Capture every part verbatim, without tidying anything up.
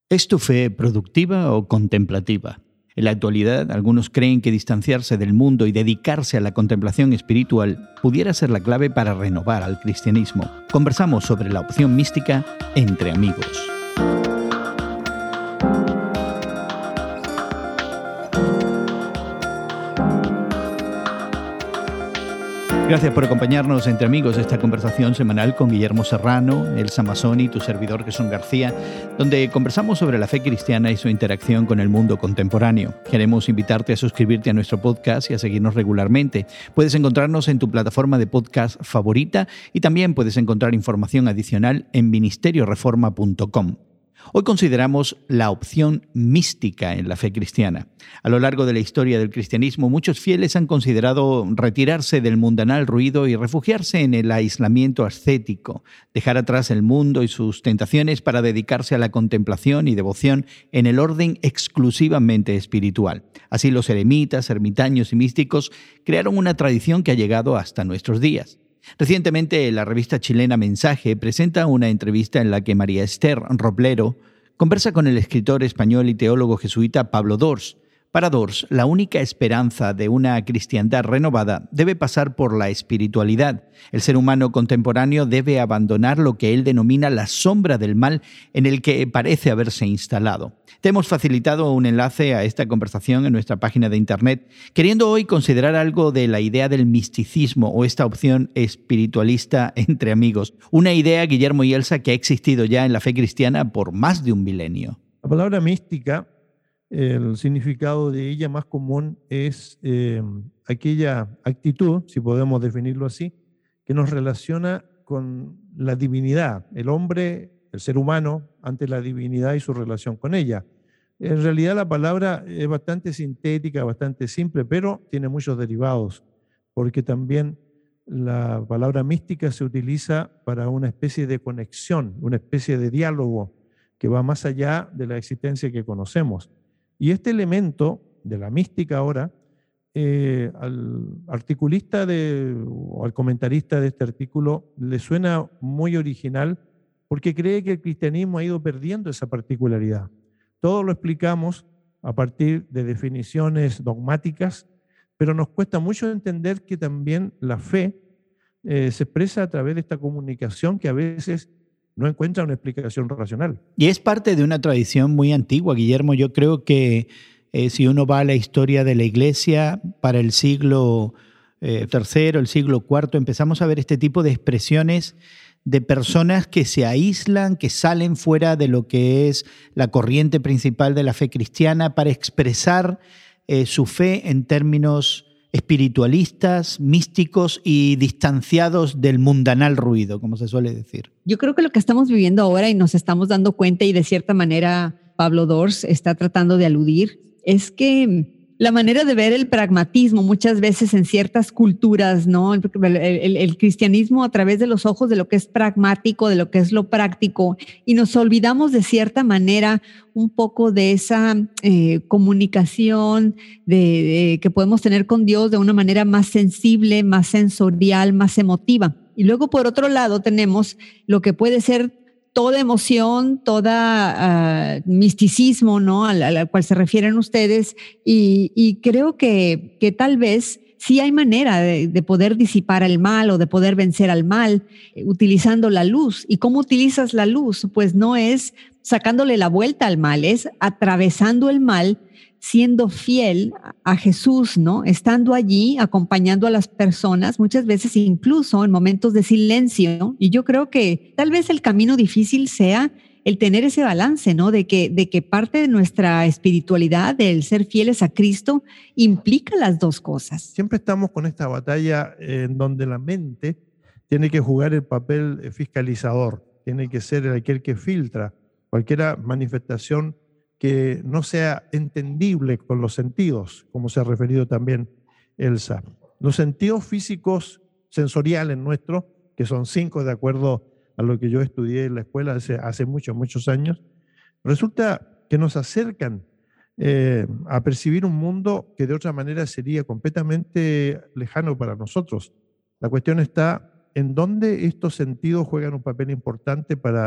¿Es tu fe productiva o contemplativa? En la actualidad, algunos creen que distanciarse del mundo y dedicarse a la contemplación espiritual pudiera ser la clave para renovar al cristianismo. Conversamos sobre la opción mística entre amigos. Gracias por acompañarnos entre amigos esta conversación semanal con Guillermo Serrano, Elsa Mazzoni y tu servidor Jesús García, donde conversamos sobre la fe cristiana y su interacción con el mundo contemporáneo. Queremos invitarte a suscribirte a nuestro podcast y a seguirnos regularmente. Puedes encontrarnos en tu plataforma de podcast favorita y también puedes encontrar información adicional en ministerio reforma punto com. Hoy consideramos la opción mística en la fe cristiana. A lo largo de la historia del cristianismo, muchos fieles han considerado retirarse del mundanal ruido y refugiarse en el aislamiento ascético, dejar atrás el mundo y sus tentaciones para dedicarse a la contemplación y devoción en el orden exclusivamente espiritual. Así los eremitas, ermitaños y místicos crearon una tradición que ha llegado hasta nuestros días. Recientemente, la revista chilena Mensaje presenta una entrevista en la que María Esther Roblero conversa con el escritor español y teólogo jesuita Pablo Dors. Para Dors, la única esperanza de una cristiandad renovada debe pasar por la espiritualidad. El ser humano contemporáneo debe abandonar lo que él denomina la sombra del mal en el que parece haberse instalado. Te hemos facilitado un enlace a esta conversación en nuestra página de internet, queriendo hoy considerar algo de la idea del misticismo o esta opción espiritualista entre amigos. Una idea, Guillermo y Elsa, que ha existido ya en la fe cristiana por más de un milenio. La palabra mística, el significado de ella más común es eh, aquella actitud, si podemos definirlo así, que nos relaciona con la divinidad, el hombre, el ser humano, ante la divinidad y su relación con ella. En realidad la palabra es bastante sintética, bastante simple, pero tiene muchos derivados, porque también la palabra mística se utiliza para una especie de conexión, una especie de diálogo que va más allá de la existencia que conocemos. Y este elemento de la mística ahora, eh, al articulista de, o al comentarista de este artículo le suena muy original porque cree que el cristianismo ha ido perdiendo esa particularidad. Todo lo explicamos a partir de definiciones dogmáticas, pero nos cuesta mucho entender que también la fe eh, se expresa a través de esta comunicación que a veces no encuentra una explicación racional. Y es parte de una tradición muy antigua, Guillermo. Yo creo que eh, si uno va a la historia de la Iglesia para el siglo eh, tercero, el siglo cuarto, empezamos a ver este tipo de expresiones de personas que se aíslan, que salen fuera de lo que es la corriente principal de la fe cristiana para expresar eh, su fe en términos espiritualistas, místicos y distanciados del mundanal ruido, como se suele decir. Yo creo que lo que estamos viviendo ahora y nos estamos dando cuenta, y de cierta manera Pablo Dors está tratando de aludir, es que la manera de ver el pragmatismo muchas veces en ciertas culturas, ¿no? El, el, el cristianismo a través de los ojos de lo que es pragmático, de lo que es lo práctico, y nos olvidamos de cierta manera un poco de esa eh, comunicación de, de, que podemos tener con Dios de una manera más sensible, más sensorial, más emotiva. Y luego, por otro lado, tenemos lo que puede ser toda emoción, toda uh, misticismo, ¿no? Al, al cual se refieren ustedes, y, y creo que, que tal vez sí hay manera de, de poder disipar el mal o de poder vencer al mal eh, utilizando la luz. ¿Y cómo utilizas la luz? Pues no es sacándole la vuelta al mal, es atravesando el mal, siendo fiel a Jesús, ¿no? Estando allí, acompañando a las personas, muchas veces incluso en momentos de silencio. Y yo creo que tal vez el camino difícil sea el tener ese balance, ¿no? De que, de que parte de nuestra espiritualidad, del ser fieles a Cristo, implica las dos cosas. Siempre estamos con esta batalla en donde la mente tiene que jugar el papel fiscalizador, tiene que ser aquel que filtra cualquier manifestación que no sea entendible con los sentidos, como se ha referido también Elsa. Los sentidos físicos sensoriales nuestros, que son cinco de acuerdo a lo que yo estudié en la escuela hace, hace muchos, muchos años, resulta que nos acercan eh, a percibir un mundo que de otra manera sería completamente lejano para nosotros. La cuestión está en dónde estos sentidos juegan un papel importante para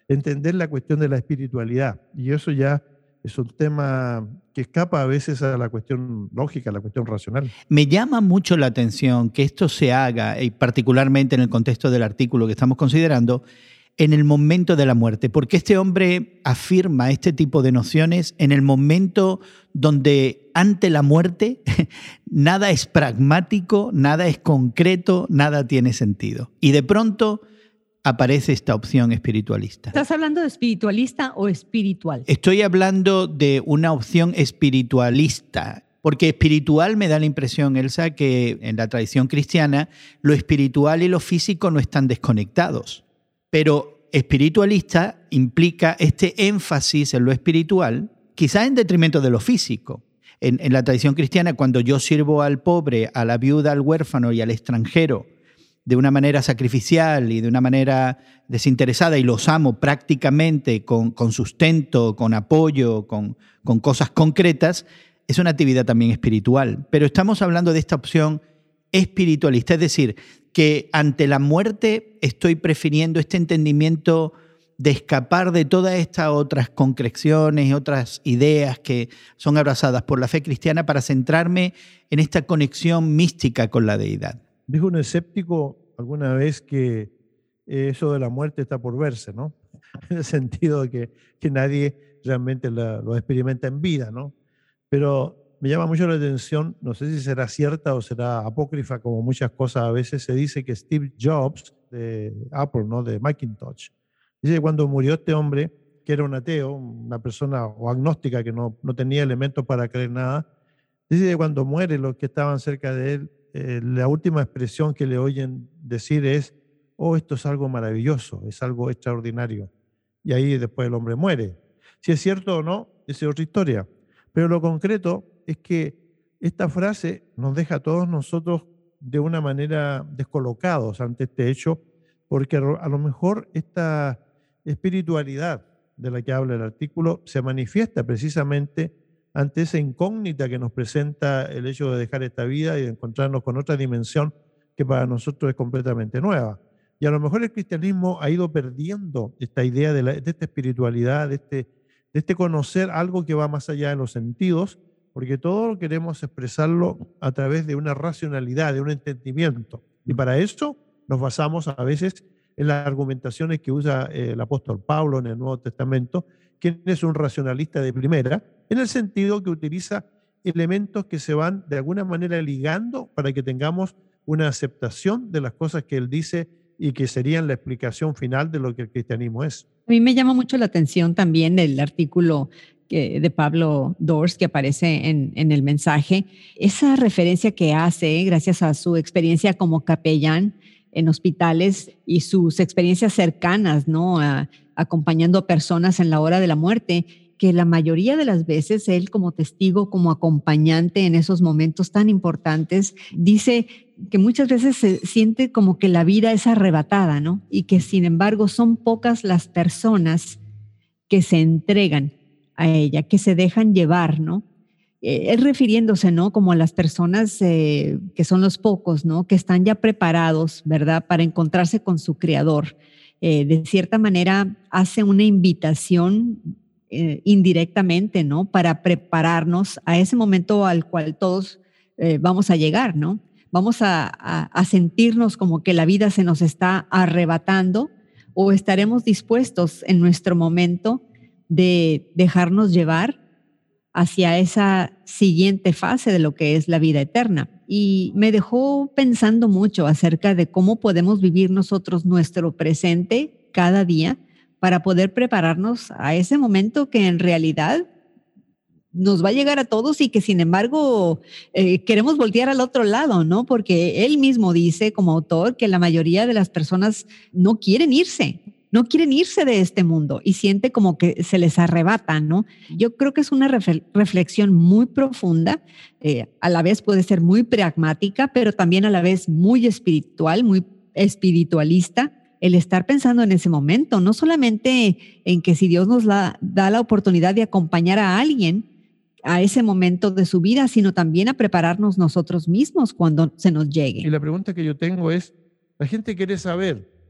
entender la cuestión de la espiritualidad. Y eso ya es un tema que escapa a veces a la cuestión lógica, a la cuestión racional. Me llama mucho la atención que esto se haga, y particularmente en el contexto del artículo que estamos considerando, en el momento de la muerte, porque este hombre afirma este tipo de nociones en el momento donde ante la muerte nada es pragmático, nada es concreto, nada tiene sentido. Y de pronto aparece esta opción espiritualista. ¿Estás hablando de espiritualista o espiritual? Estoy hablando de una opción espiritualista, porque espiritual me da la impresión, Elsa, que en la tradición cristiana lo espiritual y lo físico no están desconectados. Pero espiritualista implica este énfasis en lo espiritual, quizás en detrimento de lo físico. En, en la tradición cristiana, cuando yo sirvo al pobre, a la viuda, al huérfano y al extranjero de una manera sacrificial y de una manera desinteresada y los amo prácticamente con, con sustento, con apoyo, con, con cosas concretas, es una actividad también espiritual. Pero estamos hablando de esta opción espiritualista, es decir, que ante la muerte estoy prefiriendo este entendimiento de escapar de todas estas otras concreciones y otras ideas que son abrazadas por la fe cristiana para centrarme en esta conexión mística con la deidad. Dijo un escéptico alguna vez que eso de la muerte está por verse, ¿no? En el sentido de que, que nadie realmente la, lo experimenta en vida, ¿no? Pero me llama mucho la atención, no sé si será cierta o será apócrifa, como muchas cosas a veces se dice que Steve Jobs de Apple, ¿no? De Macintosh, dice que cuando murió este hombre, que era un ateo, una persona o agnóstica que no, no tenía elementos para creer nada, dice que cuando muere los que estaban cerca de él, eh, la última expresión que le oyen decir es: oh, esto es algo maravilloso, es algo extraordinario. Y ahí después el hombre muere. Si es cierto o no, esa es otra historia. Pero lo concreto es que esta frase nos deja a todos nosotros de una manera descolocados ante este hecho, porque a lo mejor esta espiritualidad de la que habla el artículo se manifiesta precisamente ante esa incógnita que nos presenta el hecho de dejar esta vida y de encontrarnos con otra dimensión que para nosotros es completamente nueva. Y a lo mejor el cristianismo ha ido perdiendo esta idea de, la, de esta espiritualidad, de este, de este conocer algo que va más allá de los sentidos, porque todo lo queremos expresarlo a través de una racionalidad, de un entendimiento. Y para eso nos basamos a veces en las argumentaciones que usa eh, el apóstol Pablo en el Nuevo Testamento, quien es un racionalista de primera, en el sentido que utiliza elementos que se van de alguna manera ligando para que tengamos una aceptación de las cosas que él dice y que serían la explicación final de lo que el cristianismo es. A mí me llama mucho la atención también el artículo que, de Pablo Dors que aparece en, en el mensaje, esa referencia que hace, gracias a su experiencia como capellán en hospitales y sus experiencias cercanas, ¿no? A, acompañando a personas en la hora de la muerte, que la mayoría de las veces él como testigo, como acompañante en esos momentos tan importantes, dice que muchas veces se siente como que la vida es arrebatada, ¿no? Y que sin embargo son pocas las personas que se entregan a ella, que se dejan llevar, ¿no? Eh, él refiriéndose, ¿no? Como a las personas eh, que son los pocos, ¿no? Que están ya preparados, ¿verdad? Para encontrarse con su Creador. Eh, de cierta manera hace una invitación eh, indirectamente, ¿no? Para prepararnos a ese momento al cual todos eh, vamos a llegar, ¿no? Vamos a, a, a sentirnos como que la vida se nos está arrebatando, o estaremos dispuestos en nuestro momento de dejarnos llevar hacia esa siguiente fase de lo que es la vida eterna. Y me dejó pensando mucho acerca de cómo podemos vivir nosotros nuestro presente cada día para poder prepararnos a ese momento que en realidad nos va a llegar a todos y que sin embargo eh, queremos voltear al otro lado, ¿no? Porque él mismo dice como autor que la mayoría de las personas no quieren irse, no quieren irse de este mundo y siente como que se les arrebata, ¿no? Yo creo que es una reflexión muy profunda, eh, a la vez puede ser muy pragmática, pero también a la vez muy espiritual, muy espiritualista, el estar pensando en ese momento, no solamente en que si Dios nos la, da la oportunidad de acompañar a alguien a ese momento de su vida, sino también a prepararnos nosotros mismos cuando se nos llegue. Y la pregunta que yo tengo es, la gente quiere saber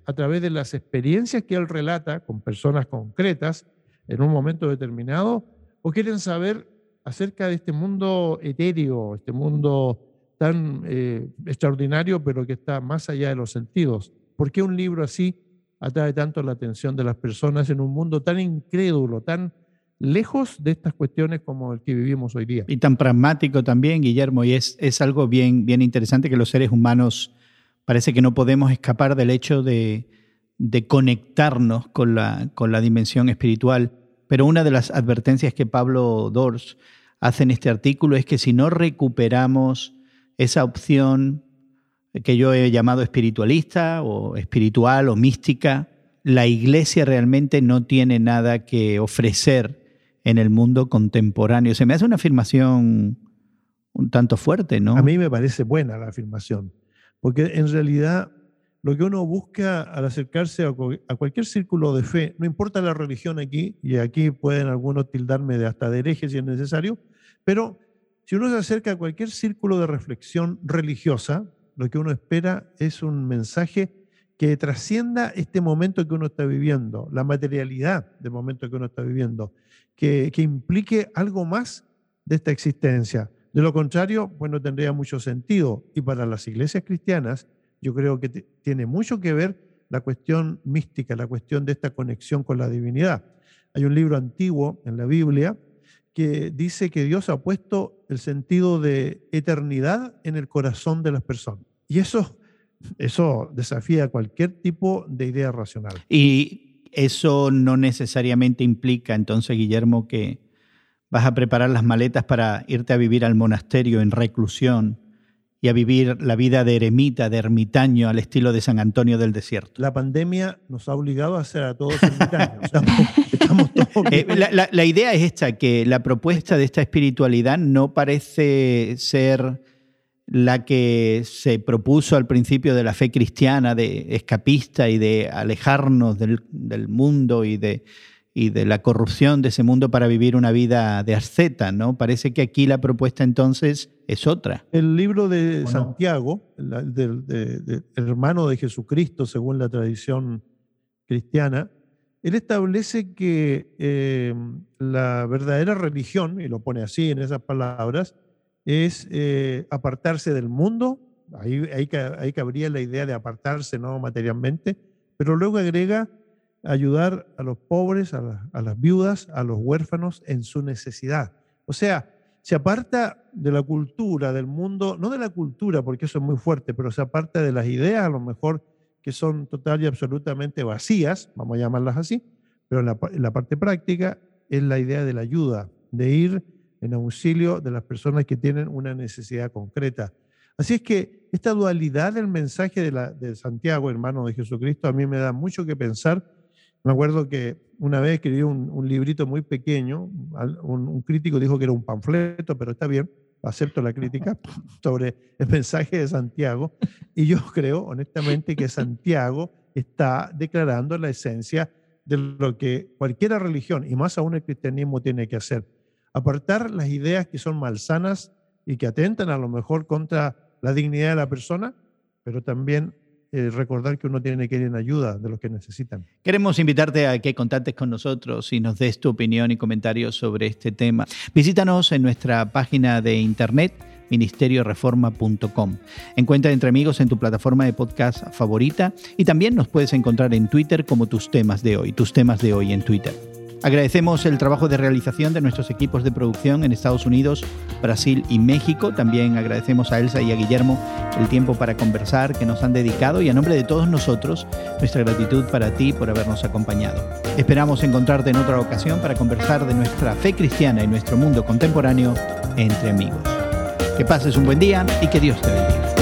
a través de las experiencias que él relata con personas concretas en un momento determinado, o quieren saber acerca de este mundo etéreo, este mundo tan eh, extraordinario, pero que está más allá de los sentidos. ¿Por qué un libro así atrae tanto la atención de las personas en un mundo tan incrédulo, tan lejos de estas cuestiones como el que vivimos hoy día? Y tan pragmático también, Guillermo, y es, es algo bien, bien interesante que los seres humanos parece que no podemos escapar del hecho de, de conectarnos con la, con la dimensión espiritual. Pero una de las advertencias que Pablo Dors hace en este artículo es que si no recuperamos esa opción que yo he llamado espiritualista o espiritual o mística, la Iglesia realmente no tiene nada que ofrecer en el mundo contemporáneo. Se me hace una afirmación un tanto fuerte, ¿no? A mí me parece buena la afirmación, porque en realidad lo que uno busca al acercarse a, a cualquier círculo de fe, no importa la religión aquí, y aquí pueden algunos tildarme de hasta de hereje si es necesario, pero si uno se acerca a cualquier círculo de reflexión religiosa, lo que uno espera es un mensaje que trascienda este momento que uno está viviendo, la materialidad del momento que uno está viviendo, que, que implique algo más de esta existencia. De lo contrario, pues no tendría mucho sentido. Y para las iglesias cristianas, yo creo que tiene mucho que ver la cuestión mística, la cuestión de esta conexión con la divinidad. Hay un libro antiguo en la Biblia que dice que Dios ha puesto el sentido de eternidad en el corazón de las personas. Y eso, eso desafía cualquier tipo de idea racional. Y eso no necesariamente implica, entonces, Guillermo, que vas a preparar las maletas para irte a vivir al monasterio en reclusión y a vivir la vida de eremita, de ermitaño, al estilo de San Antonio del Desierto. La pandemia nos ha obligado a ser a todos ermitaños. Estamos, estamos todos eh, la, la, la idea es esta, que la propuesta de esta espiritualidad no parece ser la que se propuso al principio de la fe cristiana, de escapista y de alejarnos del, del mundo y de, y de la corrupción de ese mundo para vivir una vida de asceta, ¿no? Parece que aquí la propuesta entonces es otra. El libro de Santiago, el del de, de, de hermano de Jesucristo, según la tradición cristiana, él establece que eh, la verdadera religión, y lo pone así en esas palabras, es eh, apartarse del mundo. Ahí, ahí, ahí cabría la idea de apartarse, no materialmente, pero luego agrega ayudar a los pobres, a, la, a las viudas, a los huérfanos en su necesidad. O sea, se aparta de la cultura, del mundo, no de la cultura, porque eso es muy fuerte, pero se aparta de las ideas, a lo mejor, que son total y absolutamente vacías, vamos a llamarlas así, pero en la, en la parte práctica es la idea de la ayuda, de ir en auxilio de las personas que tienen una necesidad concreta. Así es que esta dualidad del mensaje de, la, de Santiago, hermano de Jesucristo, a mí me da mucho que pensar. Me acuerdo que una vez escribí un, un librito muy pequeño, un, un crítico dijo que era un panfleto, pero está bien, acepto la crítica, sobre el mensaje de Santiago, y yo creo honestamente que Santiago está declarando la esencia de lo que cualquier religión, y más aún el cristianismo, tiene que hacer. Apartar las ideas que son malsanas y que atentan a lo mejor contra la dignidad de la persona, pero también eh, recordar que uno tiene que ir en ayuda de los que necesitan. Queremos invitarte a que contactes con nosotros y nos des tu opinión y comentarios sobre este tema. Visítanos en nuestra página de internet, ministerio reforma punto com. Encuentra Entre Amigos en tu plataforma de podcast favorita y también nos puedes encontrar en Twitter como Tus Temas de Hoy, Tus Temas de Hoy en Twitter. Agradecemos el trabajo de realización de nuestros equipos de producción en Estados Unidos, Brasil y México. También agradecemos a Elsa y a Guillermo el tiempo para conversar que nos han dedicado, y a nombre de todos nosotros, nuestra gratitud para ti por habernos acompañado. Esperamos encontrarte en otra ocasión para conversar de nuestra fe cristiana y nuestro mundo contemporáneo entre amigos. Que pases un buen día y que Dios te bendiga.